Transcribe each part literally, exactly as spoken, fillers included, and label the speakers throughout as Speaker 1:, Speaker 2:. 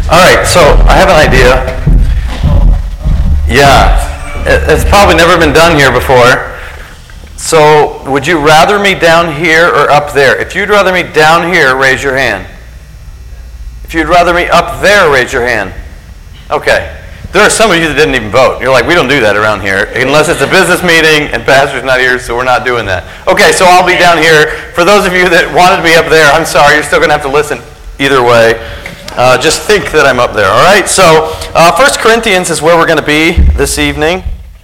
Speaker 1: All right, so I have an idea. Yeah, it's probably never been done here before. So would you rather me down here or up there? If you'd rather me down here, raise your hand. If you'd rather me up there, raise your hand. Okay. There are some of you that didn't even vote. You're like, we don't do that around here, unless it's a business meeting and pastor's not here, so we're not doing that. Okay, so I'll be down here. For those of you that wanted me up there, I'm sorry, you're still going to have to listen either way. Uh, just think that I'm up there, all right? So uh, First Corinthians is where we're going to be this evening.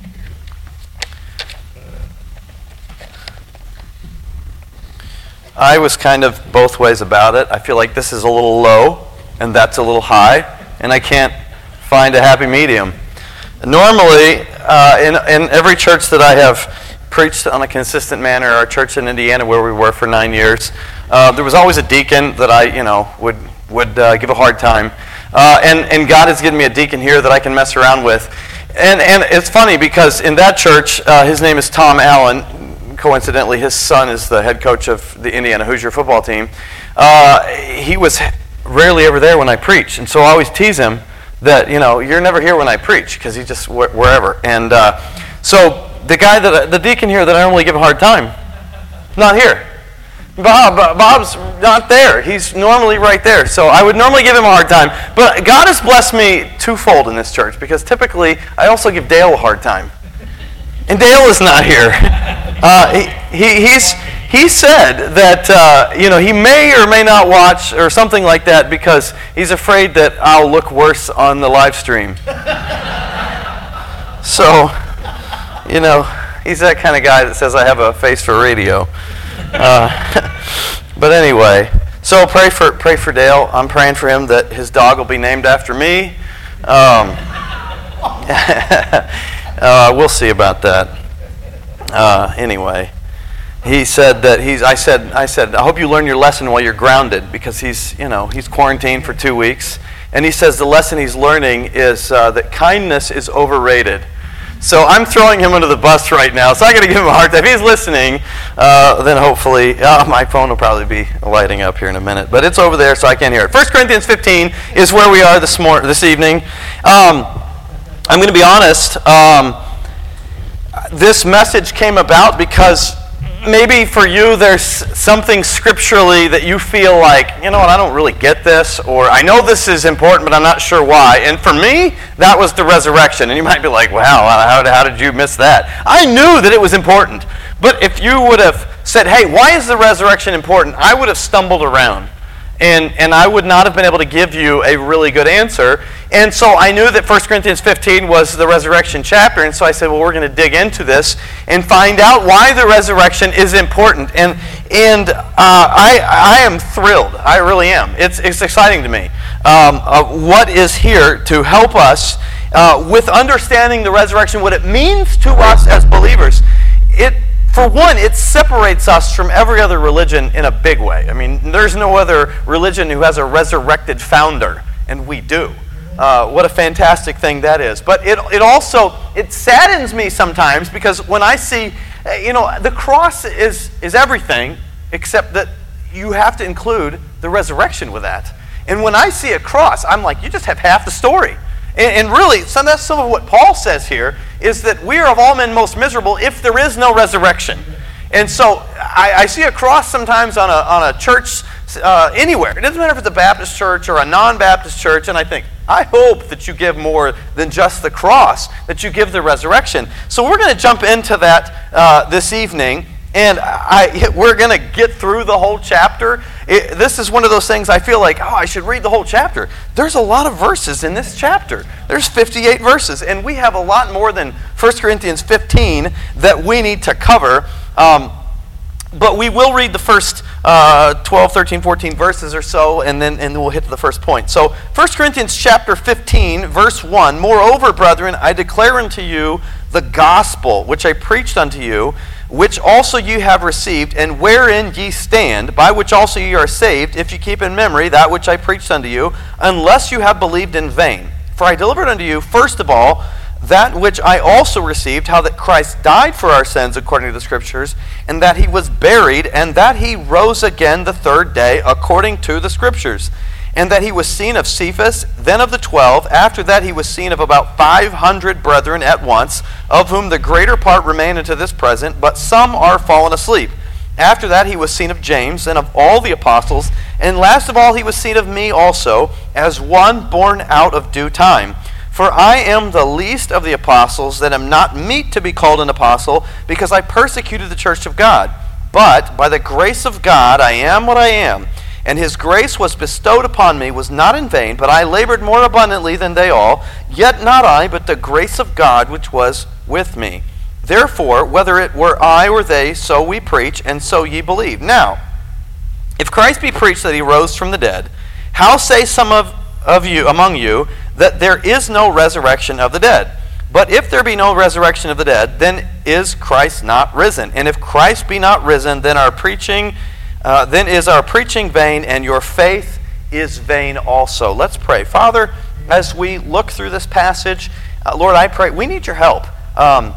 Speaker 1: I was kind of both ways about it. I feel like this is a little low, and that's a little high, and I can't find a happy medium. Normally, uh, in, in every church that I have preached on a consistent manner, our church in Indiana where we were for nine years, uh, there was always a deacon that I, you know, would would uh, give a hard time. Uh, and, and God has given me a deacon here that I can mess around with. And, and it's funny because in that church, uh, his name is Tom Allen. Coincidentally, his son is the head coach of the Indiana Hoosier football team. Uh, he was rarely ever there when I preach, and so I always tease him that, you know, you're never here when I preach, because he's just wh- wherever. And uh, so the guy, that the deacon here that I normally give a hard time, not here. Bob, Bob's not there. He's normally right there. So I would normally give him a hard time. But God has blessed me twofold in this church, because typically I also give Dale a hard time. And Dale is not here. Uh, he, he, he's... He said that uh, you know he may or may not watch or something like that because he's afraid that I'll look worse on the live stream. So, you know, he's that kind of guy that says I have a face for radio. Uh, but anyway, so pray for pray for Dale. I'm praying for him that his dog will be named after me. Um, uh, we'll see about that. Uh, anyway. He said that he's. I said. I said. I hope you learn your lesson while you're grounded, because he's. You know, he's quarantined for two weeks, and he says the lesson he's learning is uh, that kindness is overrated. So I'm throwing him under the bus right now. So I got to give him a hard time. If he's listening, uh, then hopefully uh, my phone will probably be lighting up here in a minute. But it's over there, so I can't hear it. First Corinthians fifteen is where we are this mor- this evening. Um, I'm going to be honest. Um, this message came about because. Maybe for you there's something scripturally that you feel like, you know what, I don't really get this, or I know this is important, but I'm not sure why. And for me, that was the resurrection. And you might be like, wow, how, how did you miss that? I knew that it was important. But if you would have said, hey, why is the resurrection important? I would have stumbled around. And and I would not have been able to give you a really good answer. And so I knew that First Corinthians fifteen was the resurrection chapter. And so I said, well, we're going to dig into this and find out why the resurrection is important. And and uh, I I am thrilled. I really am. It's it's exciting to me. Um, uh, what is here to help us uh, with understanding the resurrection, what it means to us as believers. It For one, it separates us from every other religion in a big way. I mean, there's no other religion who has a resurrected founder, and we do. Uh, what a fantastic thing that is. But it it also, it saddens me sometimes because when I see, you know, the cross is, is everything except that you have to include the resurrection with that. And when I see a cross, I'm like, you just have half the story. And, and really, some, that's some of what Paul says here, is that we are of all men most miserable if there is no resurrection. And so I, I see a cross sometimes on a on a church uh, anywhere. It doesn't matter if it's a Baptist church or a non-Baptist church, and I think, I hope that you give more than just the cross, that you give the resurrection. So we're going to jump into that uh, this evening, and I, we're going to get through the whole chapter. It, this is one of those things I feel like, oh, I should read the whole chapter. There's a lot of verses in this chapter. There's fifty-eight verses, and we have a lot more than First Corinthians fifteen that we need to cover. Um, but we will read the first uh, twelve, thirteen, fourteen verses or so, and then and then we'll hit to the first point. So First Corinthians chapter fifteen, verse one, Moreover, brethren, I declare unto you the gospel which I preached unto you, which also ye have received, and wherein ye stand, by which also ye are saved, if ye keep in memory that which I preached unto you, unless you have believed in vain. For I delivered unto you, first of all, that which I also received, how that Christ died for our sins according to the Scriptures, and that he was buried, and that he rose again the third day according to the Scriptures, and that he was seen of Cephas, then of the twelve. After that he was seen of about five hundred brethren at once, of whom the greater part remain unto this present, but some are fallen asleep. After that he was seen of James, and of all the apostles, and last of all he was seen of me also, as one born out of due time. For I am the least of the apostles, that am not meet to be called an apostle, because I persecuted the church of God. But by the grace of God I am what I am. And his grace was bestowed upon me, was not in vain, but I labored more abundantly than they all. Yet not I, but the grace of God which was with me. Therefore, whether it were I or they, so we preach, and so ye believe. Now, if Christ be preached that he rose from the dead, how say some of, of you among you that there is no resurrection of the dead? But if there be no resurrection of the dead, then is Christ not risen? And if Christ be not risen, then our preaching Uh, then is our preaching vain, and your faith is vain also. Let's pray. Father, as we look through this passage, uh, Lord, I pray, we need your help um,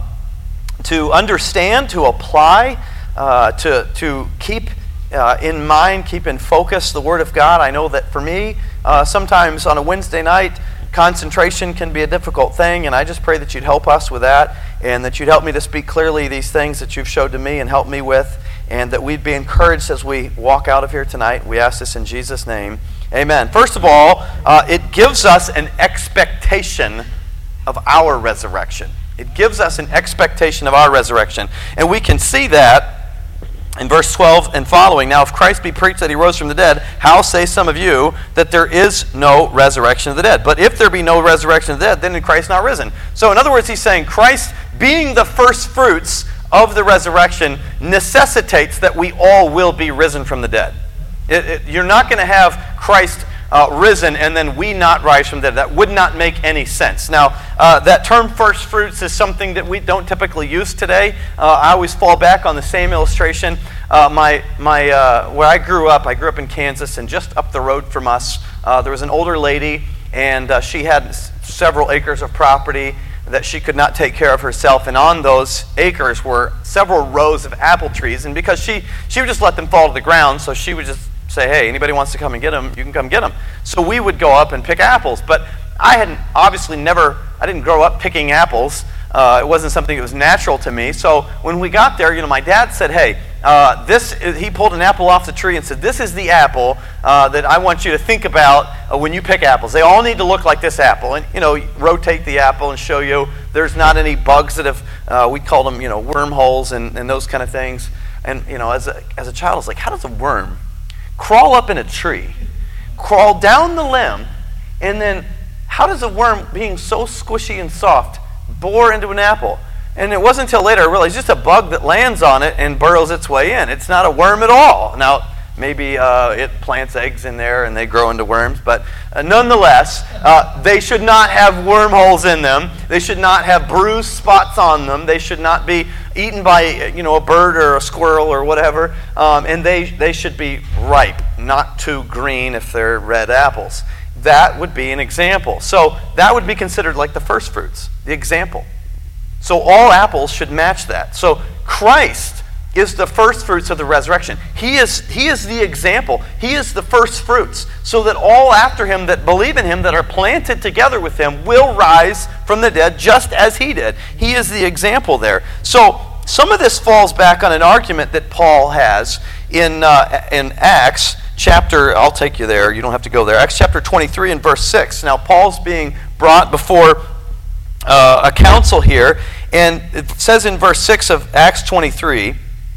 Speaker 1: to understand, to apply, uh, to, to keep uh, in mind, keep in focus the Word of God. I know that for me, uh, sometimes on a Wednesday night, concentration can be a difficult thing, and I just pray that you'd help us with that, and that you'd help me to speak clearly these things that you've showed to me and help me with, and that we'd be encouraged as we walk out of here tonight. We ask this in Jesus' name. Amen. First of all, uh, it gives us an expectation of our resurrection. It gives us an expectation of our resurrection. And we can see that in verse twelve and following. Now, if Christ be preached that he rose from the dead, how say some of you that there is no resurrection of the dead? But if there be no resurrection of the dead, then is Christ not risen? So in other words, he's saying Christ being the first fruits of the resurrection necessitates that we all will be risen from the dead. It, it, you're not going to have Christ uh, risen and then we not rise from the dead. That would not make any sense. Now, uh, that term first fruits is something that we don't typically use today. Uh, I always fall back on the same illustration. Uh, my, my, uh, where I grew up, I grew up in Kansas, and just up the road from us, uh, there was an older lady, and uh, she had s- several acres of property that she could not take care of herself, and on those acres were several rows of apple trees, and because she, she would just let them fall to the ground, so she would just say, hey, anybody wants to come and get them, you can come get them. So we would go up and pick apples, but I hadn't obviously never, I didn't grow up picking apples. Uh, it wasn't something that was natural to me. So when we got there, you know, my dad said, hey, uh, this, is, he pulled an apple off the tree and said, this is the apple uh, that I want you to think about uh, when you pick apples. They all need to look like this apple. And, you know, rotate the apple and show you there's not any bugs that have, uh, we call them, you know, wormholes and, and those kind of things. And, you know, as a, as a child, I was like, how does a worm crawl up in a tree, crawl down the limb, and then how does a worm, being so squishy and soft, bore into an apple? And it wasn't until later I realized it's just a bug that lands on it and burrows its way in. It's not a worm at all. Now, maybe uh, it plants eggs in there and they grow into worms, but uh, nonetheless, uh, they should not have wormholes in them. They should not have bruised spots on them. They should not be eaten by, you know, a bird or a squirrel or whatever. Um, and they, they should be ripe, not too green if they're red apples. That would be an example. So that would be considered like the first fruits, the example. So all apples should match that. So Christ is the first fruits of the resurrection. He is, he is the example. He is the first fruits, so that all after him that believe in him, that are planted together with him, will rise from the dead just as he did. He is the example there. So some of this falls back on an argument that Paul has in, uh, in Acts chapter, I'll take you there, you don't have to go there, Acts chapter twenty-three and verse six. Now Paul's being brought before uh, a council here, and it says in verse six of Acts twenty-three,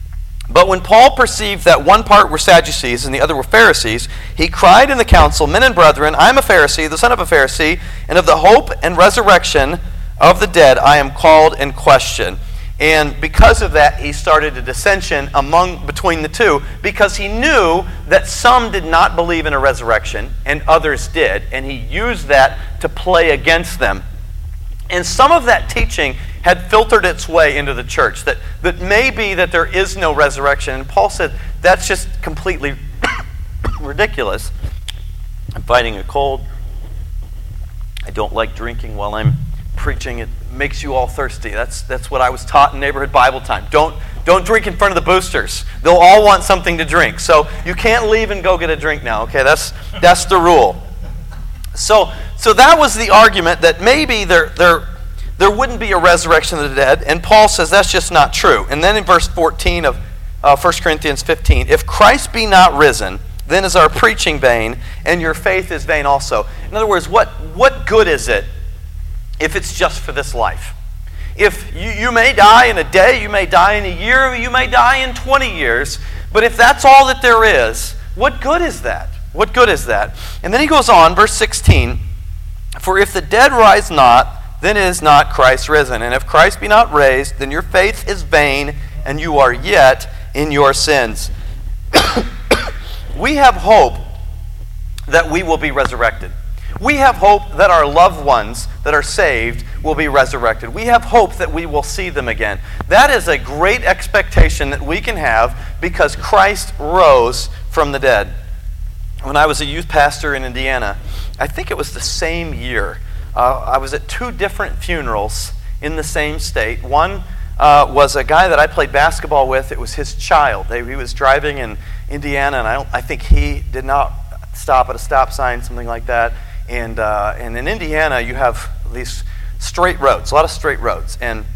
Speaker 1: but when Paul perceived that one part were Sadducees and the other were Pharisees, he cried in the council, men and brethren, I am a Pharisee, the son of a Pharisee, and of the hope and resurrection of the dead I am called in question. And because of that, he started a dissension among between the two, because he knew that some did not believe in a resurrection and others did, and he used that to play against them. And some of that teaching had filtered its way into the church, that, that may be that there is no resurrection. And Paul said, that's just completely ridiculous. I'm fighting a cold. I don't like drinking while I'm preaching. It makes you all thirsty. That's that's what I was taught in neighborhood Bible time. Don't Don't drink in front of the boosters. They'll all want something to drink. So you can't leave and go get a drink now, okay? That's that's the rule. So so that was the argument that maybe there there there wouldn't be a resurrection of the dead, and Paul says that's just not true. And then in verse fourteen of uh, First Corinthians fifteen, if Christ be not risen, then is our preaching vain, and your faith is vain also. In other words, what what good is it if it's just for this life? If you, you may die in a day, you may die in a year, you may die in twenty years, but if that's all that there is, what good is that? What good is that? And then he goes on, verse sixteen, for if the dead rise not, then is not Christ risen. And if Christ be not raised, then your faith is vain, and you are yet in your sins. We have hope that we will be resurrected. We have hope that our loved ones that are saved will be resurrected. We have hope that we will see them again. That is a great expectation that we can have because Christ rose from the dead. When I was a youth pastor in Indiana, I think it was the same year, uh, I was at two different funerals in the same state. One uh, was a guy that I played basketball with. It was his child. They, he was driving in Indiana, and I, don't, I think he did not stop at a stop sign, something like that. And uh, and in Indiana, you have these straight roads, a lot of straight roads. And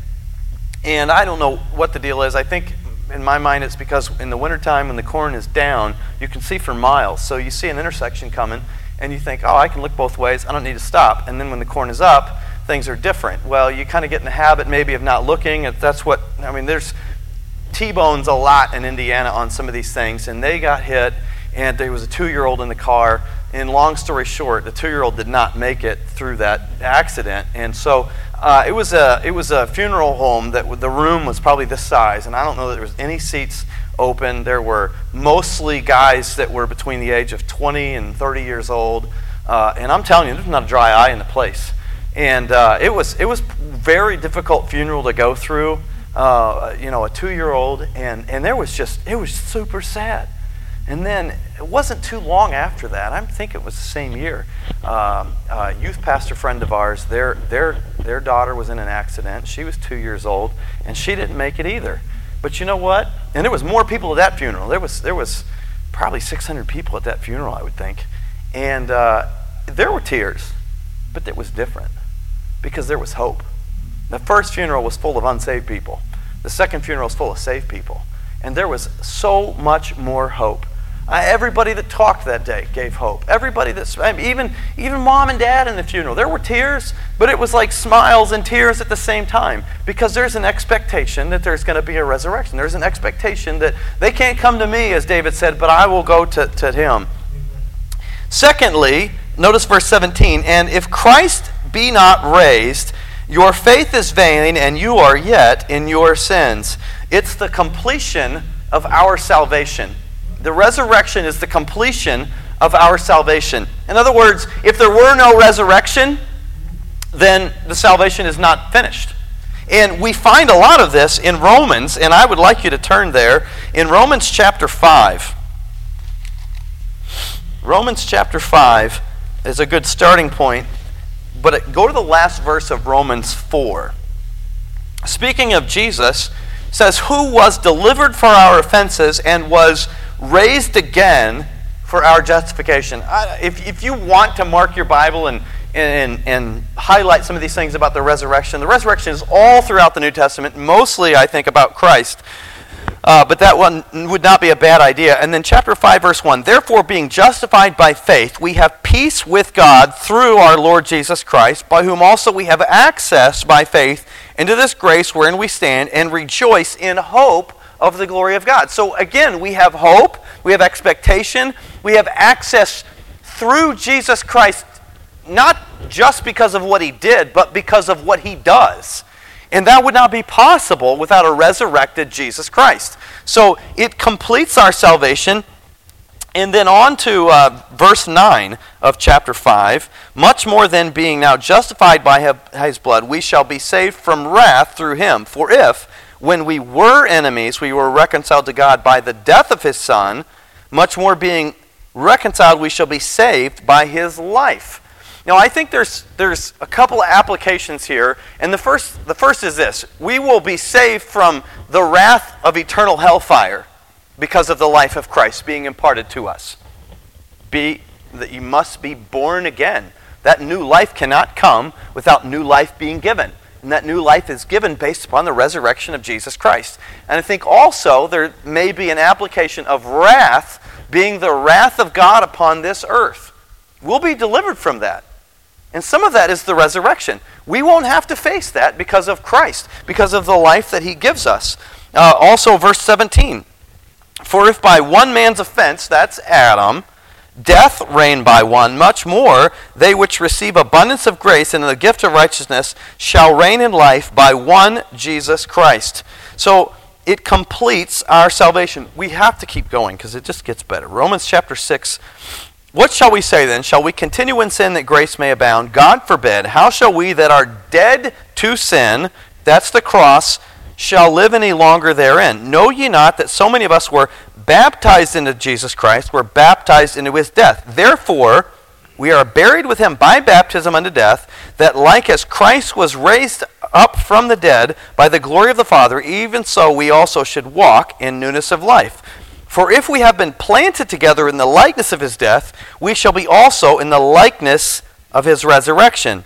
Speaker 1: and I don't know what the deal is. I think in my mind it's because in the wintertime when the corn is down, you can see for miles. So you see an intersection coming, and you think, oh, I can look both ways. I don't need to stop. And then when the corn is up, things are different. Well, you kind of get in the habit maybe of not looking. That's what, I mean, there's T-bones a lot in Indiana on some of these things. And they got hit, and there was a two-year-old in the car. And long story short, the two-year-old did not make it through that accident, and so uh, it was a it was a funeral home that the room was probably this size, and I don't know that there was any seats open. There were mostly guys that were between the age of twenty and thirty years old, uh, and I'm telling you, there's not a dry eye in the place, and uh, it was it was very difficult funeral to go through. Uh, you know, a two-year-old, and and there was just it was super sad. And then it wasn't too long after that. I think it was the same year. Um, a youth pastor friend of ours, their their their daughter was in an accident. She was two years old, and she didn't make it either. But you know what? And there was more people at that funeral. There was there was probably six hundred people at that funeral, I would think. And uh, there were tears, but it was different because there was hope. The first funeral was full of unsaved people. The second funeral was full of saved people, and there was so much more hope. Uh, everybody that talked that day gave hope. Everybody that, I mean, even even mom and dad in the funeral, there were tears, but it was like smiles and tears at the same time because there's an expectation that there's going to be a resurrection. There's an expectation that they can't come to me, as David said, but I will go to, to him. Secondly, notice verse seventeen, and if Christ be not raised, your faith is vain and you are yet in your sins. It's the completion of our salvation. The resurrection is the completion of our salvation. In other words, if there were no resurrection, then the salvation is not finished. And we find a lot of this in Romans, and I would like you to turn there. In Romans chapter five. Romans chapter five is a good starting point, but go to the last verse of Romans four. Speaking of Jesus, it says, who was delivered for our offenses and was raised again for our justification. I, if, if you want to mark your Bible and, and, and highlight some of these things about the resurrection, the resurrection is all throughout the New Testament, mostly, I think, about Christ. Uh, but that one would not be a bad idea. And then chapter five, verse one, therefore, being justified by faith, we have peace with God through our Lord Jesus Christ, by whom also we have access by faith into this grace wherein we stand and rejoice in hope of the glory of God. So again, we have hope, we have expectation, we have access through Jesus Christ, not just because of what he did, but because of what he does. And that would not be possible without a resurrected Jesus Christ. So it completes our salvation. And then on to uh, verse nine of chapter five. Much more than being now justified by his blood, we shall be saved from wrath through him. For if, when we were enemies, we were reconciled to God by the death of his Son, much more being reconciled, we shall be saved by his life. Now, I think there's there's a couple of applications here, and the first the first is this: we will be saved from the wrath of eternal hellfire because of the life of Christ being imparted to us. Be that you must be born again. That new life cannot come without new life being given. And that new life is given based upon the resurrection of Jesus Christ. And I think also there may be an application of wrath being the wrath of God upon this earth. We'll be delivered from that. And some of that is the resurrection. We won't have to face that because of Christ, because of the life that he gives us. Uh, also, verse seventeen. For if by one man's offense, that's Adam, death reigned by one, much more they which receive abundance of grace and the gift of righteousness shall reign in life by one Jesus Christ. So it completes our salvation. We have to keep going because it just gets better. Romans chapter six. What shall we say then? Shall we continue in sin that grace may abound? God forbid. How shall we that are dead to sin, that's the cross, shall live any longer therein? Know ye not that so many of us were baptized into Jesus Christ, were baptized into his death? Therefore, we are buried with him by baptism unto death, that like as Christ was raised up from the dead by the glory of the Father, even so we also should walk in newness of life. For if we have been planted together in the likeness of his death, we shall be also in the likeness of his resurrection.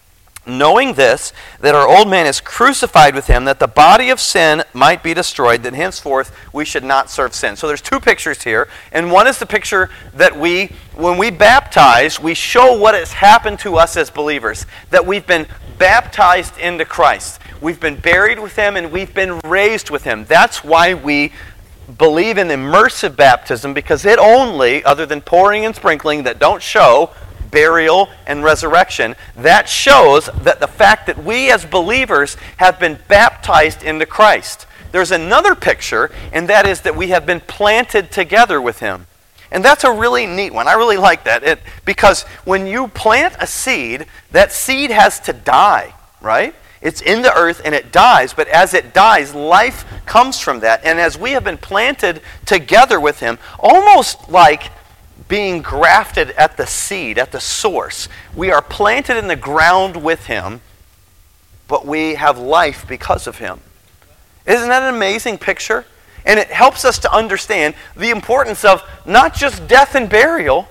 Speaker 1: Knowing this, that our old man is crucified with him, that the body of sin might be destroyed, that henceforth we should not serve sin. So there's two pictures here, and one is the picture that we, when we baptize, we show what has happened to us as believers, that we've been baptized into Christ. We've been buried with him, and we've been raised with him. That's why we believe in immersive baptism, because it only, other than pouring and sprinkling that don't show burial and resurrection, that shows that the fact that we as believers have been baptized into Christ. There's another picture, and that is that we have been planted together with him. And that's a really neat one. I really like that. It, because when you plant a seed, that seed has to die, right? It's in the earth and it dies, but as it dies, life comes from that. And as we have been planted together with him, almost like being grafted at the seed, at the source. We are planted in the ground with him, but we have life because of him. Isn't that an amazing picture? And it helps us to understand the importance of not just death and burial,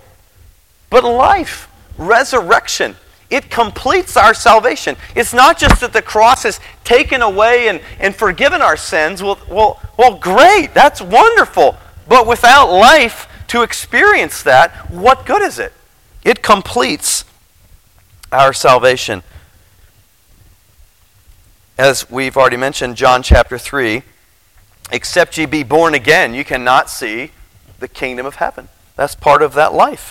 Speaker 1: but life, resurrection. It completes our salvation. It's not just that the cross has taken away and, and forgiven our sins. Well, well, well, great, that's wonderful. But without life, to experience that, what good is it? It completes our salvation. As we've already mentioned, John chapter three, except ye be born again, you cannot see the kingdom of heaven. That's part of that life.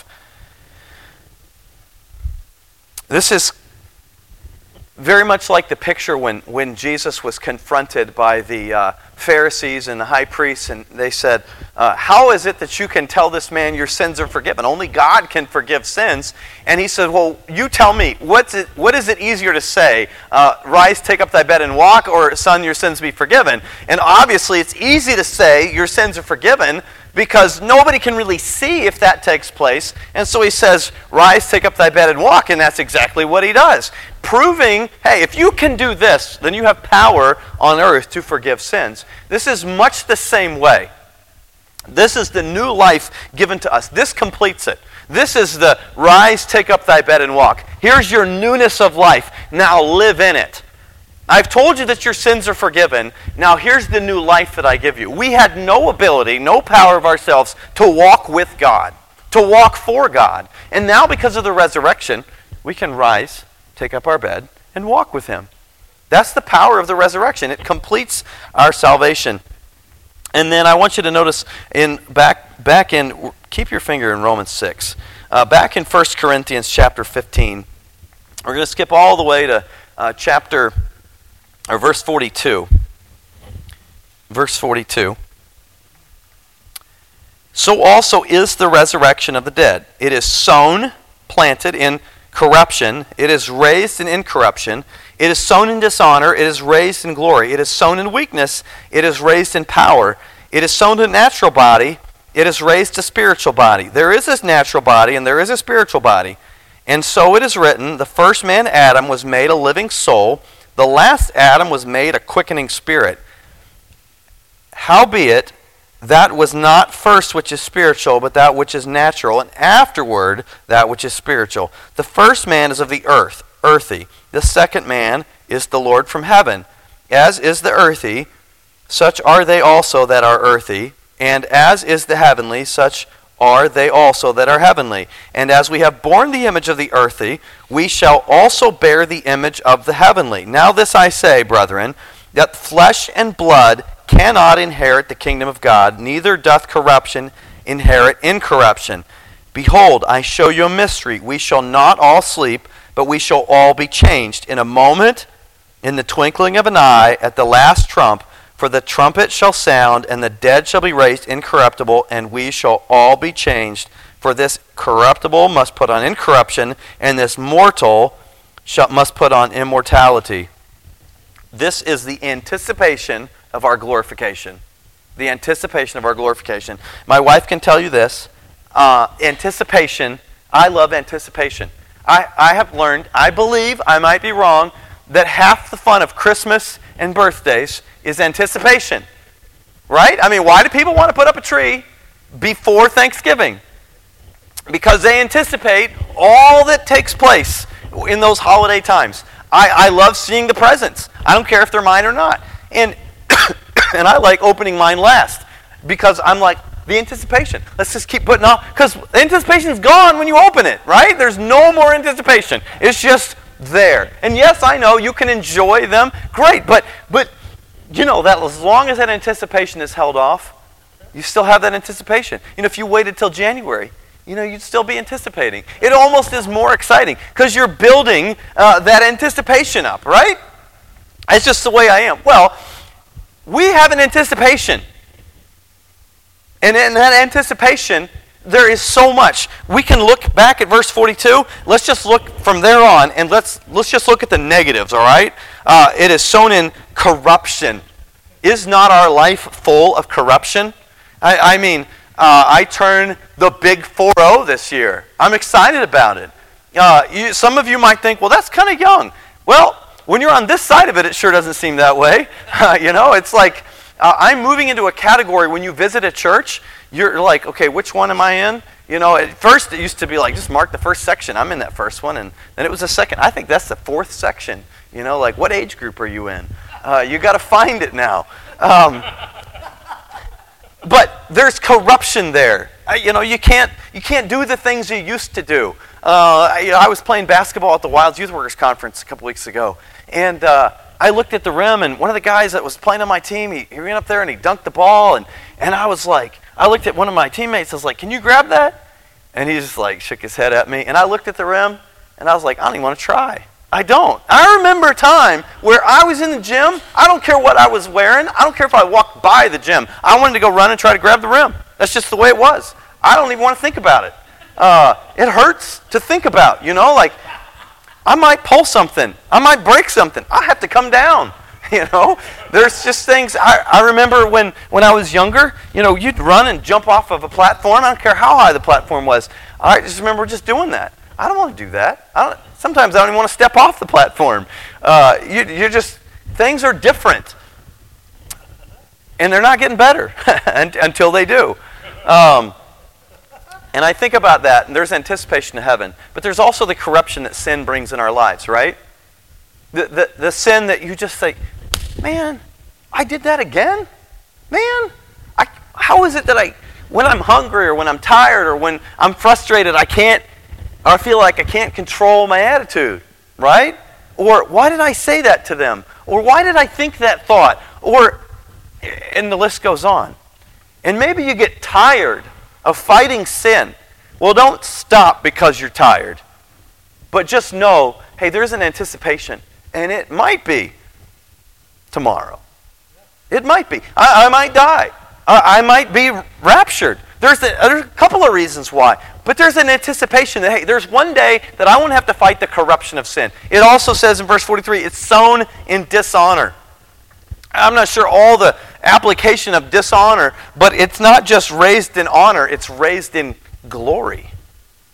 Speaker 1: This is very much like the picture when, when Jesus was confronted by the uh, Pharisees and the high priests, and they said, uh, how is it that you can tell this man your sins are forgiven? Only God can forgive sins. And he said, well, you tell me, what's it, what is it easier to say? Uh, Rise, take up thy bed and walk, or son, your sins be forgiven? And obviously it's easy to say your sins are forgiven, because nobody can really see if that takes place. And so he says, rise, take up thy bed and walk, and that's exactly what he does. Proving, hey, if you can do this, then you have power on earth to forgive sins. This is much the same way. This is the new life given to us. This completes it. This is the rise, take up thy bed and walk. Here's your newness of life. Now live in it. I've told you that your sins are forgiven. Now here's the new life that I give you. We had no ability, no power of ourselves to walk with God, to walk for God. And now because of the resurrection, we can rise, take up our bed, and walk with him. That's the power of the resurrection. It completes our salvation. And then I want you to notice in back back in, keep your finger in Romans six. Uh, back in First Corinthians chapter fifteen, we're going to skip all the way to uh, chapter... Or verse forty-two. Verse forty-two. So also is the resurrection of the dead. It is sown, planted in corruption. It is raised in incorruption. It is sown in dishonor. It is raised in glory. It is sown in weakness. It is raised in power. It is sown a natural body. It is raised a spiritual body. There is this natural body and there is a spiritual body. And so it is written, the first man, Adam, was made a living soul. The last Adam was made a quickening spirit. Howbeit, that was not first which is spiritual, but that which is natural, and afterward that which is spiritual. The first man is of the earth, earthy. The second man is the Lord from heaven. As is the earthy, such are they also that are earthy. And as is the heavenly, such are they also that are heavenly. And as we have borne the image of the earthy, we shall also bear the image of the heavenly. Now this I say, brethren, that flesh and blood cannot inherit the kingdom of God, neither doth corruption inherit incorruption. Behold, I show you a mystery. We shall not all sleep, but we shall all be changed in a moment, in the twinkling of an eye, at the last trump. For the trumpet shall sound, and the dead shall be raised incorruptible, and we shall all be changed. For this corruptible must put on incorruption, and this mortal shall, must put on immortality. This is the anticipation of our glorification. The anticipation of our glorification. My wife can tell you this. Uh, anticipation, I love anticipation. I, I have learned, I believe, I might be wrong, that half the fun of Christmas and birthdays is anticipation. Right? I mean, why do people want to put up a tree before Thanksgiving? Because they anticipate all that takes place in those holiday times. I, I love seeing the presents. I don't care if they're mine or not. And and I like opening mine last because I'm like, the anticipation. Let's just keep putting off. Because anticipation is gone when you open it, right? There's no more anticipation. It's just there. And yes, I know you can enjoy them. Great. But, but you know, that as long as that anticipation is held off, you still have that anticipation. You know, if you waited till January, you know, you'd still be anticipating. It almost is more exciting because you're building uh, that anticipation up, right? It's just the way I am. Well, we have an anticipation. And in that anticipation, there is so much. We can look back at verse forty-two. Let's just look from there on, and let's let's just look at the negatives, all right? Uh, it is sown in corruption. Is not our life full of corruption? I, I mean, uh, I turn the big four oh this year. I'm excited about it. Uh, you, some of you might think, well, that's kind of young. Well, when you're on this side of it, it sure doesn't seem that way. Uh, you know, it's like uh, I'm moving into a category when you visit a church, you're like, okay, which one am I in? You know, at first it used to be like, just mark the first section. I'm in that first one. And then it was the second. I think that's the fourth section. You know, like, what age group are you in? Uh, you got to find it now. Um, but there's corruption there. Uh, you know, you can't you can't do the things you used to do. Uh, I, you know, I was playing basketball at the Wilds Youth Workers Conference a couple weeks ago. And uh, I looked at the rim, and one of the guys that was playing on my team, he, he ran up there and he dunked the ball. And, and I was like, I looked at one of my teammates. I was like, can you grab that? And he just like shook his head at me. And I looked at the rim, and I was like, I don't even want to try. I don't. I remember a time where I was in the gym. I don't care what I was wearing. I don't care if I walked by the gym. I wanted to go run and try to grab the rim. That's just the way it was. I don't even want to think about it. Uh, it hurts to think about, you know, like I might pull something. I might break something. I have to come down, you know. There's just things. I, I remember when, when I was younger, you know, you'd run and jump off of a platform. I don't care how high the platform was. I just remember just doing that. I don't want to do that. I don't, sometimes I don't even want to step off the platform. Uh, you, you're just, things are different. And they're not getting better until they do. Um, and I think about that, and there's anticipation to heaven. But there's also the corruption that sin brings in our lives, right? The, the, the sin that you just say, man, I did that again? Man, I, how is it that I, when I'm hungry or when I'm tired or when I'm frustrated, I can't, or I feel like I can't control my attitude, right? Or why did I say that to them? Or why did I think that thought? Or, and the list goes on. And maybe you get tired of fighting sin. Well, don't stop because you're tired. But just know, hey, there's an anticipation. And it might be tomorrow. It might be. I, I might die. I, I might be raptured. There's a, there's a couple of reasons why. But there's an anticipation that, hey, there's one day that I won't have to fight the corruption of sin. It also says in verse forty-three, it's sown in dishonor. I'm not sure all the application of dishonor, but it's not just raised in honor, it's raised in glory.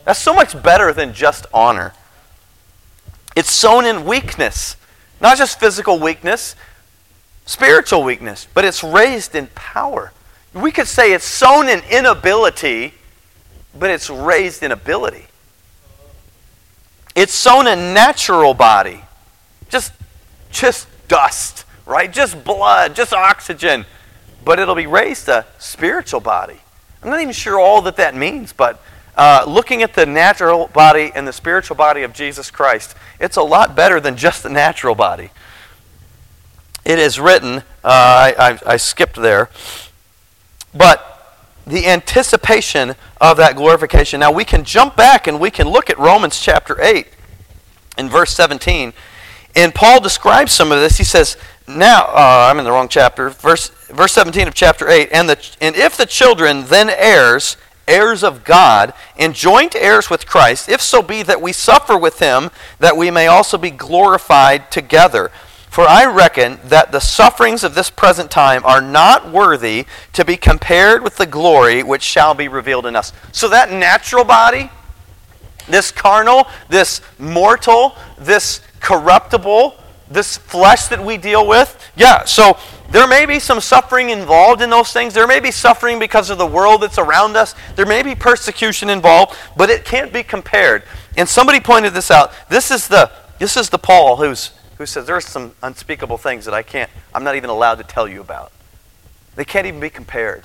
Speaker 1: That's so much better than just honor. It's sown in weakness. Not just physical weakness, spiritual weakness, but it's raised in power. We could say it's sown in inability, but it's raised in ability. It's sown in natural body. Just, just dust, right? Just blood, just oxygen. But it'll be raised a spiritual body. I'm not even sure all that that means, but uh, looking at the natural body and the spiritual body of Jesus Christ, it's a lot better than just the natural body. It is written, uh, I, I, I skipped there, but the anticipation of that glorification. Now we can jump back and we can look at Romans chapter eight in verse seventeen. And Paul describes some of this. He says, now, uh, I'm in the wrong chapter, verse, verse seventeen of chapter eight, and, the, and if the children then heirs, heirs of God, and joint heirs with Christ, if so be that we suffer with him, that we may also be glorified together. For I reckon that the sufferings of this present time are not worthy to be compared with the glory which shall be revealed in us. So that natural body, this carnal, this mortal, this corruptible, this flesh that we deal with, yeah, so there may be some suffering involved in those things. There may be suffering because of the world that's around us. There may be persecution involved, but it can't be compared. And somebody pointed this out. This is the this is the Paul who's who says there's some unspeakable things that I can't, I'm not even allowed to tell you about. They can't even be compared.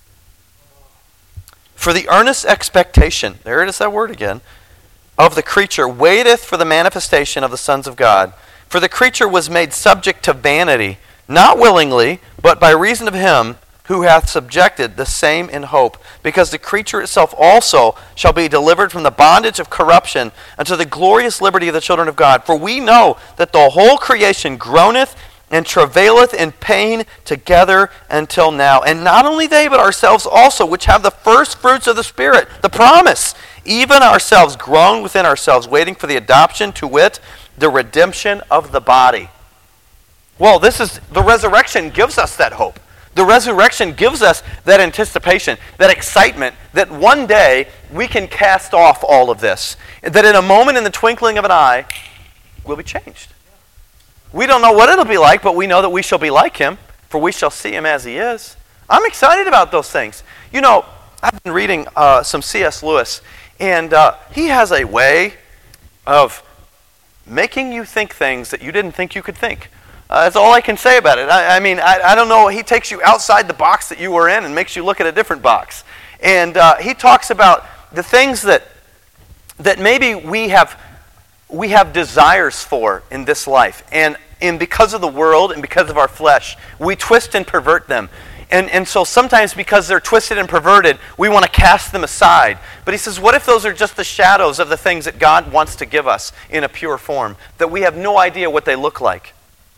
Speaker 1: For the earnest expectation, there it is, that word again, of the creature waiteth for the manifestation of the sons of God. For the creature was made subject to vanity, not willingly, but by reason of him who hath subjected the same in hope, because the creature itself also shall be delivered from the bondage of corruption unto the glorious liberty of the children of God. For we know that the whole creation groaneth and travaileth in pain together until now. And not only they, but ourselves also, which have the first fruits of the Spirit, the promise, even ourselves groan within ourselves, waiting for the adoption, to wit, the redemption of the body. Well, this is, the resurrection gives us that hope. The resurrection gives us that anticipation, that excitement, that one day we can cast off all of this. That in a moment, in the twinkling of an eye, we'll be changed. We don't know what it'll be like, but we know that we shall be like him, for we shall see him as he is. I'm excited about those things. You know, I've been reading uh, some C S Lewis, and uh, he has a way of making you think things that you didn't think you could think. Uh, that's all I can say about it. I, I mean, I, I don't know. He takes you outside the box that you were in and makes you look at a different box. And uh, he talks about the things that that maybe we have we have desires for in this life, and and because of the world and because of our flesh, we twist and pervert them. And and so sometimes because they're twisted and perverted, we want to cast them aside. But he says, what if those are just the shadows of the things that God wants to give us in a pure form, that we have no idea what they look like?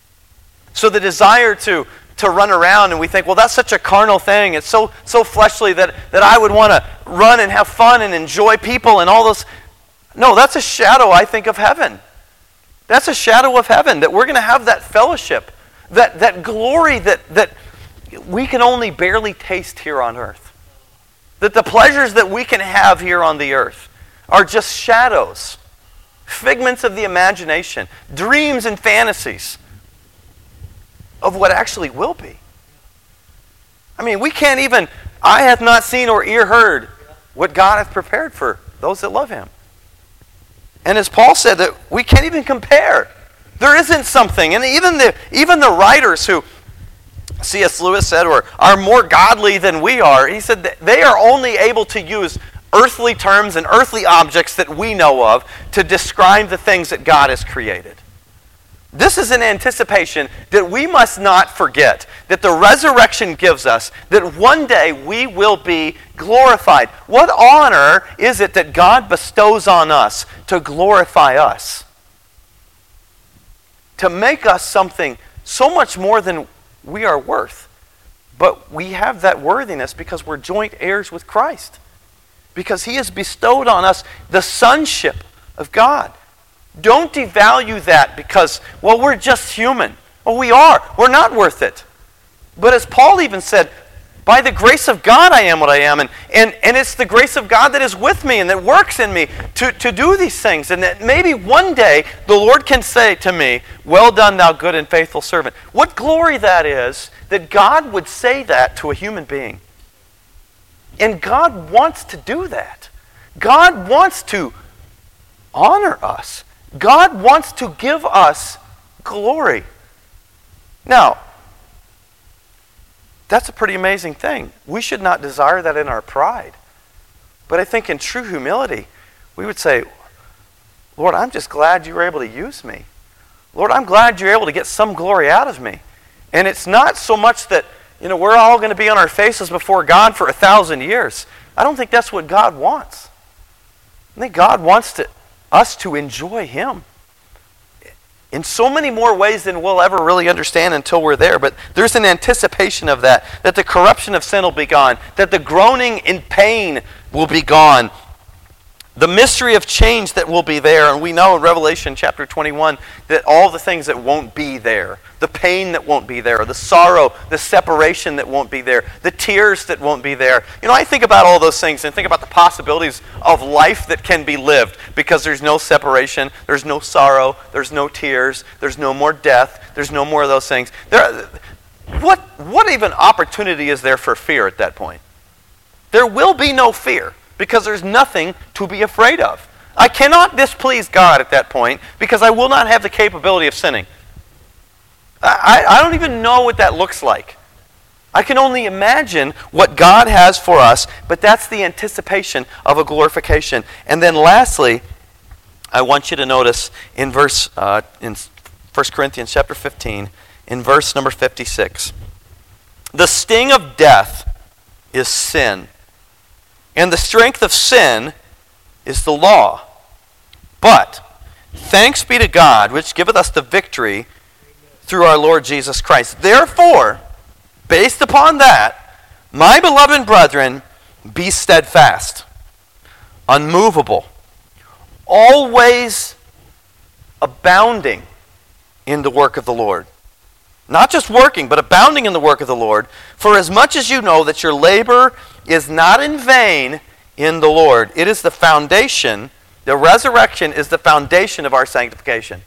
Speaker 1: So the desire to, to run around, and we think, well, that's such a carnal thing. It's so so fleshly that, that I would want to run and have fun and enjoy people and all those. No, that's a shadow, I think, of heaven. That's a shadow of heaven, that we're going to have that fellowship, that, that glory that, that we can only barely taste here on earth. That the pleasures that we can have here on the earth are just shadows, figments of the imagination, dreams and fantasies of what actually will be. I mean, we can't even, eye hath not seen or ear heard what God hath prepared for those that love him. And as Paul said, that we can't even compare. There isn't something, and even the even the writers who, C S Lewis said, or are more godly than we are, he said that they are only able to use earthly terms and earthly objects that we know of to describe the things that God has created. This is an anticipation that we must not forget, that the resurrection gives us, that one day we will be glorified. What honor is it that God bestows on us to glorify us? To make us something so much more than we are worth. But we have that worthiness because we're joint heirs with Christ. Because he has bestowed on us the sonship of God. Don't devalue that because, well, we're just human. Well, we are. We're not worth it. But as Paul even said, By the grace of God I am what I am. And, and, and it's the grace of God that is with me and that works in me to, to do these things. And that maybe one day the Lord can say to me, well done, thou good and faithful servant. What glory that is that God would say that to a human being. And God wants to do that. God wants to honor us. God wants to give us glory. Now, that's a pretty amazing thing. We should not desire that in our pride. But I think in true humility, we would say, Lord, I'm just glad you were able to use me. Lord, I'm glad you're able to get some glory out of me. And it's not so much that, you know, we're all going to be on our faces before God for a thousand years. I don't think that's what God wants. I think God wants to, us to enjoy Him in so many more ways than we'll ever really understand until we're there. But there's an anticipation of that, that the corruption of sin will be gone, that the groaning in pain will be gone, the mystery of change that will be there. And we know in Revelation chapter twenty-one that all the things that won't be there, the pain that won't be there, the sorrow, the separation that won't be there, the tears that won't be there. You know, I think about all those things and think about the possibilities of life that can be lived because there's no separation, there's no sorrow, there's no tears, there's no more death, there's no more of those things. There, what, what even opportunity is there for fear at that point? There will be no fear, because there's nothing to be afraid of. I cannot displease God at that point because I will not have the capability of sinning. I, I don't even know what that looks like. I can only imagine what God has for us, but that's the anticipation of a glorification. And then lastly, I want you to notice in verse uh, in First Corinthians chapter fifteen, in verse number fifty-six, the sting of death is sin. And the strength of sin is the law. But thanks be to God, which giveth us the victory through our Lord Jesus Christ. Therefore, based upon that, my beloved brethren, be steadfast, unmovable, always abounding in the work of the Lord. Not just working, but abounding in the work of the Lord. For as much as you know that your labor is not in vain in the Lord. It is the foundation, the resurrection is the foundation of our sanctification.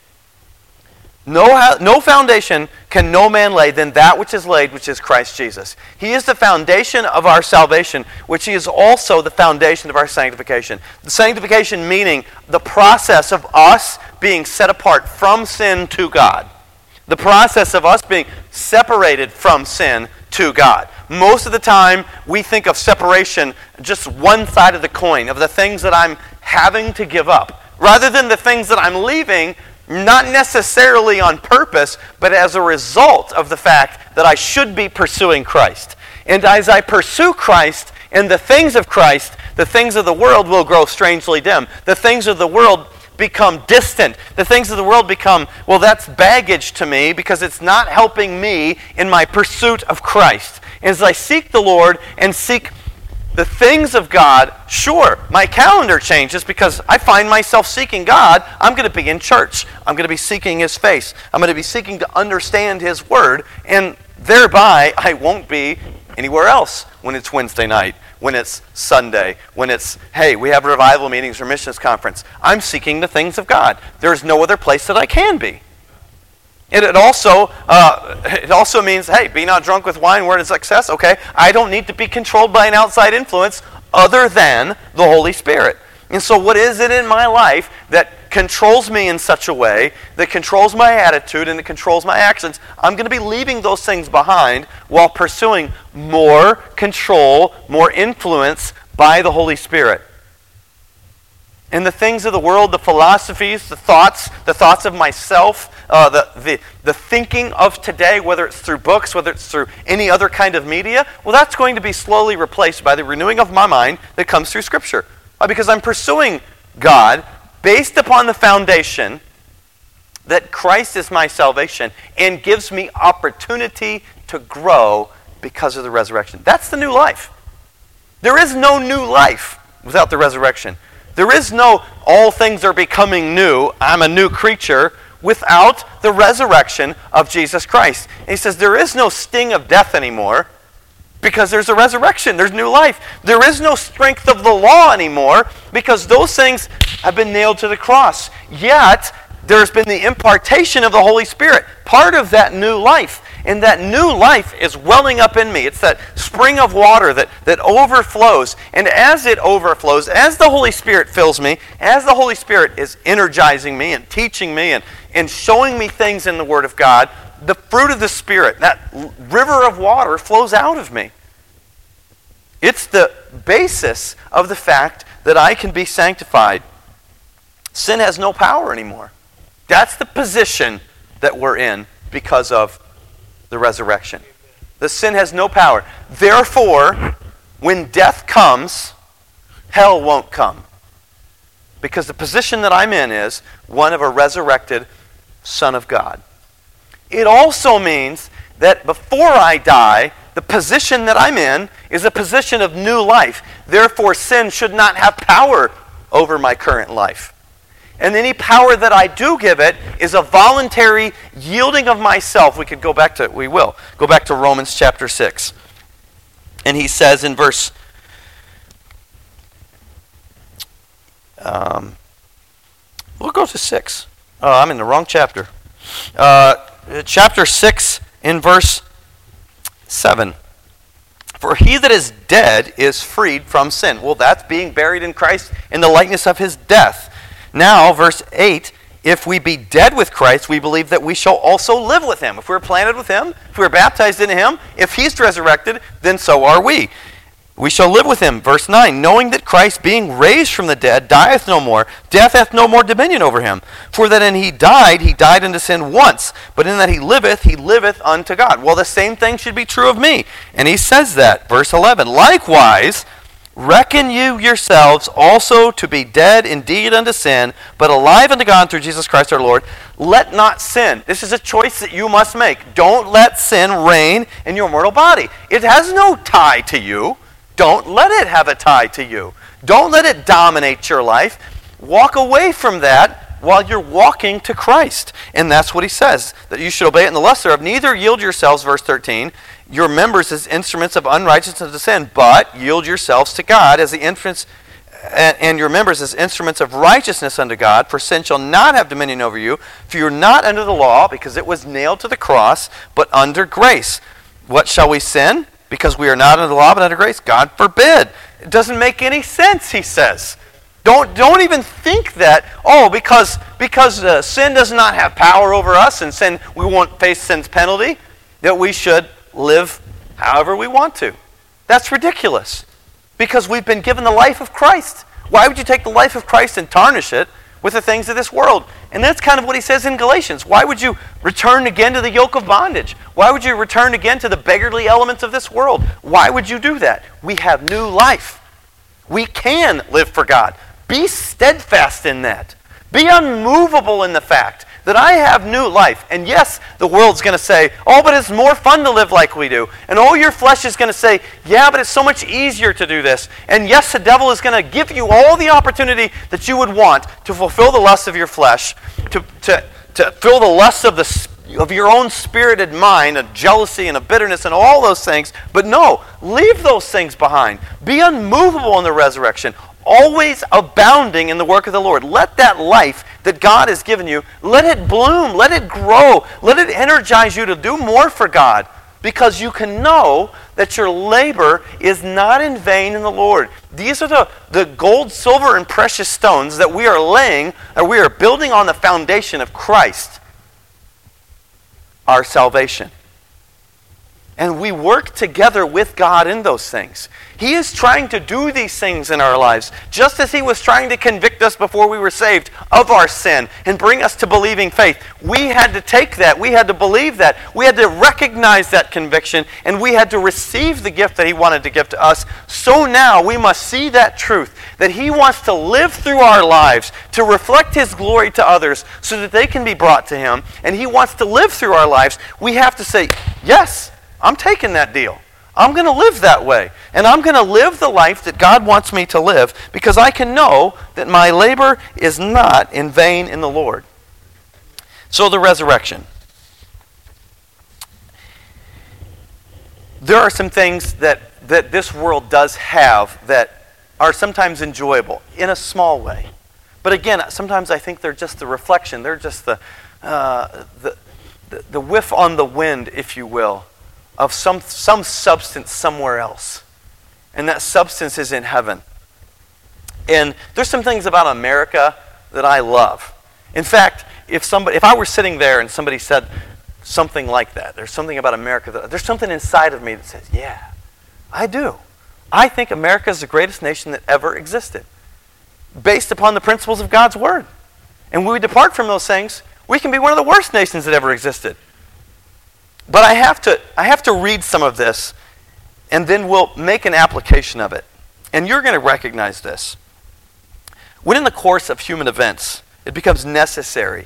Speaker 1: No, no foundation can no man lay than that which is laid, which is Christ Jesus. He is the foundation of our salvation, which He is also the foundation of our sanctification. The sanctification meaning the process of us being set apart from sin to God. The process of us being separated from sin to God. Most of the time, we think of separation just one side of the coin, of the things that I'm having to give up, rather than the things that I'm leaving, not necessarily on purpose, but as a result of the fact that I should be pursuing Christ. And as I pursue Christ and the things of Christ, the things of the world will grow strangely dim. The things of the world become distant. The things of the world become, well, that's baggage to me because it's not helping me in my pursuit of Christ. As I seek the Lord and seek the things of God, sure, my calendar changes because I find myself seeking God. I'm going to be in church. I'm going to be seeking His face. I'm going to be seeking to understand His Word, and thereby I won't be anywhere else when it's Wednesday night, when it's Sunday, when it's, hey, we have revival meetings or missions conference. I'm seeking the things of God. There's no other place that I can be. And it also, uh, it also means, hey, be not drunk with wine where it is excess. Okay, I don't need to be controlled by an outside influence other than the Holy Spirit. And so what is it in my life that controls me in such a way, that controls my attitude and that controls my actions? I'm going to be leaving those things behind while pursuing more control, more influence by the Holy Spirit. And the things of the world, the philosophies, the thoughts, the thoughts of myself, uh, the, the, the thinking of today, whether it's through books, whether it's through any other kind of media, well, that's going to be slowly replaced by the renewing of my mind that comes through Scripture. Why? Because I'm pursuing God based upon the foundation that Christ is my salvation and gives me opportunity to grow because of the resurrection. That's the new life. There is no new life without the resurrection. There is no all things are becoming new, I'm a new creature, without the resurrection of Jesus Christ. And he says there is no sting of death anymore. Because there's a resurrection, there's new life. There is no strength of the law anymore because those things have been nailed to the cross. Yet, there's been the impartation of the Holy Spirit, part of that new life. And that new life is welling up in me. It's that spring of water that, that overflows. And as it overflows, as the Holy Spirit fills me, as the Holy Spirit is energizing me and teaching me and, and showing me things in the Word of God, the fruit of the Spirit, that river of water, flows out of me. It's the basis of the fact that I can be sanctified. Sin has no power anymore. That's the position that we're in because of the resurrection. The sin has no power. Therefore, when death comes, hell won't come. Because the position that I'm in is one of a resurrected Son of God. It also means that before I die, the position that I'm in is a position of new life. Therefore, sin should not have power over my current life. And any power that I do give it is a voluntary yielding of myself. We could go back to, we will, go back to Romans chapter six. And he says in verse, um, we'll go to six. Oh, I'm in the wrong chapter. Uh, chapter six in verse seven. For he that is dead is freed from sin. Well, that's being buried in Christ in the likeness of his death. Now, verse eight, if we be dead with Christ, we believe that we shall also live with him. If we're planted with him, if we're baptized into him, if he's resurrected, then so are we. We shall live with him. Verse nine, knowing that Christ, being raised from the dead, dieth no more, death hath no more dominion over him. For that in he died, he died unto sin once, but in that he liveth, he liveth unto God. Well, the same thing should be true of me. And he says that, verse eleven, likewise, reckon you yourselves also to be dead indeed unto sin, but alive unto God through Jesus Christ our Lord. Let not sin. This is a choice that you must make. Don't let sin reign in your mortal body. It has no tie to you. Don't let it have a tie to you. Don't let it dominate your life. Walk away from that while you're walking to Christ. And that's what he says, that you should obey it in the lust thereof. Neither yield yourselves, verse thirteen, your members as instruments of unrighteousness to sin, but yield yourselves to God as the instruments, and, and your members as instruments of righteousness unto God. For sin shall not have dominion over you, for you are not under the law, because it was nailed to the cross, but under grace. What shall we sin? Because we are not under the law, but under grace? God forbid. It doesn't make any sense, he says. Don't, don't even think that, oh, because, because uh, sin does not have power over us, and sin, we won't face sin's penalty, that we should live however we want to. That's ridiculous. Because we've been given the life of Christ. Why would you take the life of Christ and tarnish it with the things of this world? And that's kind of what he says in Galatians. Why would you return again to the yoke of bondage? Why would you return again to the beggarly elements of this world? Why would you do that? We have new life. We can live for God. Be steadfast in that. Be unmovable in the fact that I have new life. And yes, the world's going to say, oh, but it's more fun to live like we do. And oh, your flesh is going to say, yeah, but it's so much easier to do this. And yes, the devil is going to give you all the opportunity that you would want to fulfill the lusts of your flesh, to, to, to fill the lusts of, the, of your own spirited mind, a jealousy and a bitterness and all those things. But no, leave those things behind. Be unmovable in the resurrection. Always abounding in the work of the Lord. Let that life that God has given you, let it bloom, let it grow, let it energize you to do more for God, because you can know that your labor is not in vain in the Lord. These are the, the gold, silver, and precious stones that we are laying, or we are building on the foundation of Christ, our salvation. And we work together with God in those things. He is trying to do these things in our lives, just as he was trying to convict us before we were saved of our sin and bring us to believing faith. We had to take that. We had to believe that. We had to recognize that conviction, and we had to receive the gift that he wanted to give to us. So now we must see that truth, that he wants to live through our lives to reflect his glory to others so that they can be brought to him, and he wants to live through our lives. We have to say, yes, I'm taking that deal. I'm going to live that way. And I'm going to live the life that God wants me to live, because I can know that my labor is not in vain in the Lord. So the resurrection. there are some things that, that this world does have that are sometimes enjoyable in a small way. But again, sometimes I think they're just the reflection. They're just the, uh, the, the, the whiff on the wind, if you will, of some, some substance somewhere else. And that substance is in heaven. And there's some things about America that I love. In fact, if somebody, if I were sitting there and somebody said something like that, there's something about America, that, there's something inside of me that says, yeah, I do. I think America is the greatest nation that ever existed, based upon the principles of God's Word. And when we depart from those things, we can be one of the worst nations that ever existed. But I have to, I have to read some of this, and then we'll make an application of it. And you're going to recognize this. When in the course of human events, it becomes necessary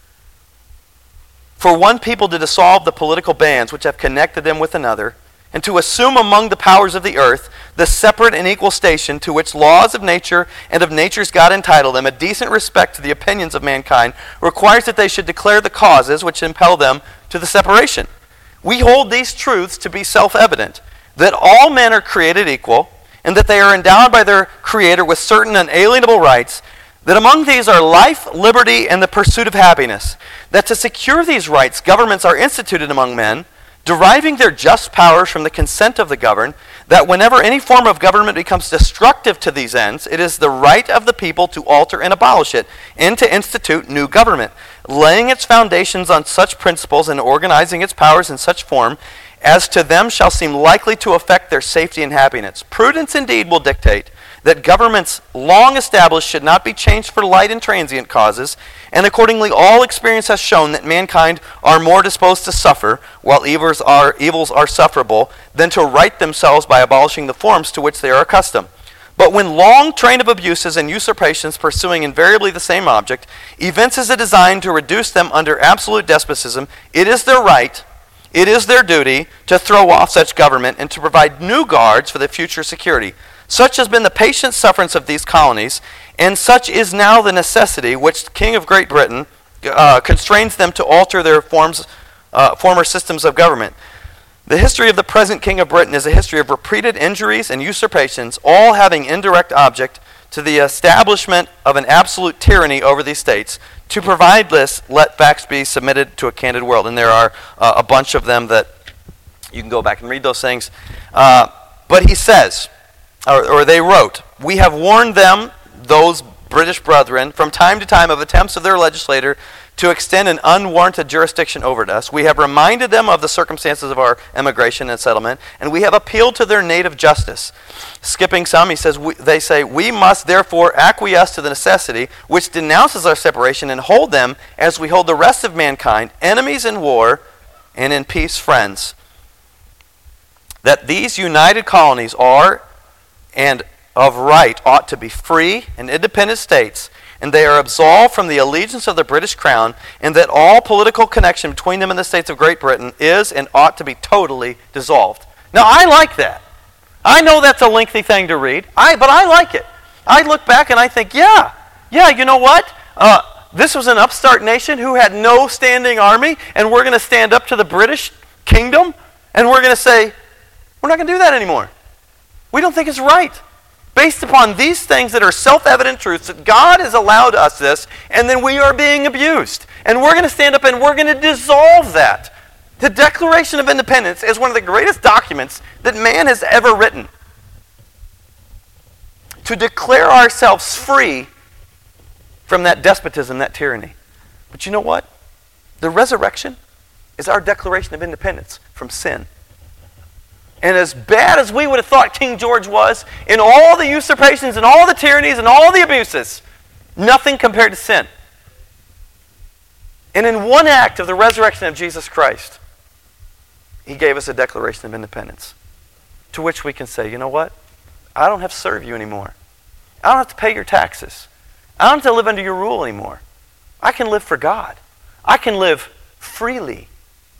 Speaker 1: for one people to dissolve the political bands which have connected them with another, and to assume among the powers of the earth the separate and equal station to which laws of nature and of nature's God entitle them, a decent respect to the opinions of mankind requires that they should declare the causes which impel them to the separation. We hold these truths to be self-evident, that all men are created equal, and that they are endowed by their Creator with certain unalienable rights, that among these are life, liberty, and the pursuit of happiness, that to secure these rights governments are instituted among men, deriving their just powers from the consent of the governed, that whenever any form of government becomes destructive to these ends, it is the right of the people to alter and abolish it, and to institute new government, laying its foundations on such principles and organizing its powers in such form as to them shall seem likely to affect their safety and happiness. Prudence indeed will dictate that governments long established should not be changed for light and transient causes, and accordingly all experience has shown that mankind are more disposed to suffer, while evils are, evils are sufferable, than to right themselves by abolishing the forms to which they are accustomed. But when long train of abuses and usurpations pursuing invariably the same object, evinces a design to reduce them under absolute despotism, it is their right, it is their duty to throw off such government and to provide new guards for the future security. Such has been the patient sufferance of these colonies, and such is now the necessity which the King of Great Britain uh, constrains them to alter their forms, uh, former systems of government. The history of the present King of Britain is a history of repeated injuries and usurpations, all having indirect object to the establishment of an absolute tyranny over these states. To provide this, let facts be submitted to a candid world. And there are uh, a bunch of them that you can go back and read those things. Uh, but he says, or, or they wrote, we have warned them, those British brethren, from time to time of attempts of their legislator to extend an unwarranted jurisdiction over us. We have reminded them of the circumstances of our emigration and settlement, and we have appealed to their native justice. Skipping some, he says, we, they say, we must therefore acquiesce to the necessity which denounces our separation and hold them, as we hold the rest of mankind, enemies in war and in peace friends. That these united colonies are, and of right, ought to be free and independent states, and they are absolved from the allegiance of the British Crown, and that all political connection between them and the states of Great Britain is and ought to be totally dissolved. Now, I like that. I know that's a lengthy thing to read, I, but I like it. I look back and I think, yeah, yeah, you know what? Uh, this was an upstart nation who had no standing army, and we're going to stand up to the British kingdom, and we're going to say, we're not going to do that anymore. We don't think it's right. Based upon these things that are self-evident truths, that God has allowed us this, and then we are being abused. And we're going to stand up and we're going to dissolve that. The Declaration of Independence is one of the greatest documents that man has ever written. To declare ourselves free from that despotism, that tyranny. But you know what? The resurrection is our declaration of independence from sin. And as bad as we would have thought King George was, in all the usurpations and all the tyrannies and all the abuses, nothing compared to sin. And in one act of the resurrection of Jesus Christ, he gave us a declaration of independence, to which we can say, you know what? I don't have to serve you anymore. I don't have to pay your taxes. I don't have to live under your rule anymore. I can live for God. I can live freely.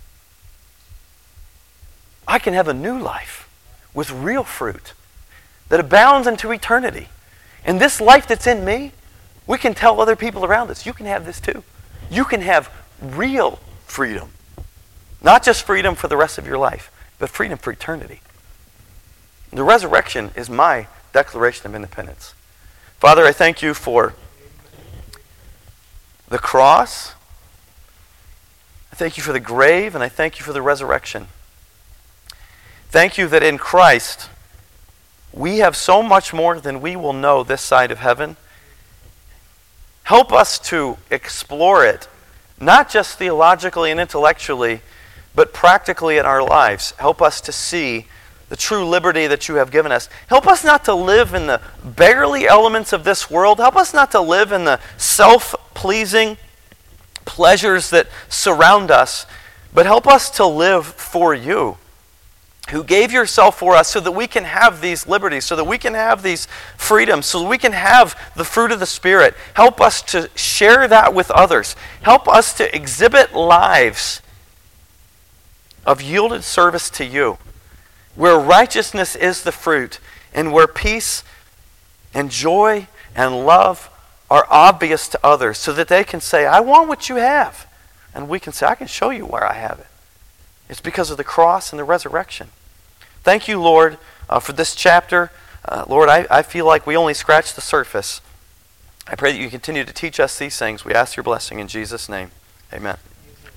Speaker 1: I can have a new life with real fruit that abounds into eternity. And this life that's in me, we can tell other people around us, you can have this too. You can have real freedom. Not just freedom for the rest of your life. but freedom for eternity. The resurrection is my declaration of independence. Father, I thank you for the cross. I thank you for the grave, and I thank you for the resurrection. Thank you that in Christ we have so much more than we will know this side of heaven. Help us to explore it, not just theologically and intellectually, but practically in our lives. Help us to see the true liberty that you have given us. Help us not to live in the beggarly elements of this world. Help us not to live in the self-pleasing pleasures that surround us, but help us to live for you, who gave yourself for us so that we can have these liberties, so that we can have these freedoms, so that we can have the fruit of the Spirit. Help us to share that with others. Help us to exhibit lives of yielded service to you, where righteousness is the fruit, and where peace and joy and love are obvious to others, so that they can say, I want what you have. And we can say, I can show you where I have it. It's because of the cross and the resurrection. Thank you, Lord, uh, for this chapter. Uh, Lord, I, I feel like we only scratched the surface. I pray that you continue to teach us these things. We ask your blessing in Jesus' name. Amen.